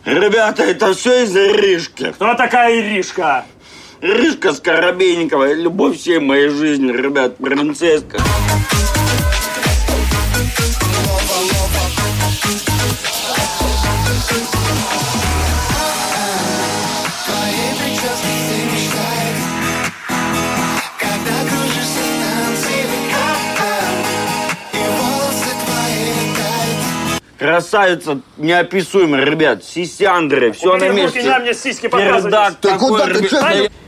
Ребята, это все из-за Иришки. Кто такая Иришка? Иришка Скоробейникова, любовь всей моей жизни, ребят, принцесска. Красавица неописуемая, ребят. Сисяндры, все на месте. Руки на мне сиськи показываешь. Пердак такой, куда ты, ребят.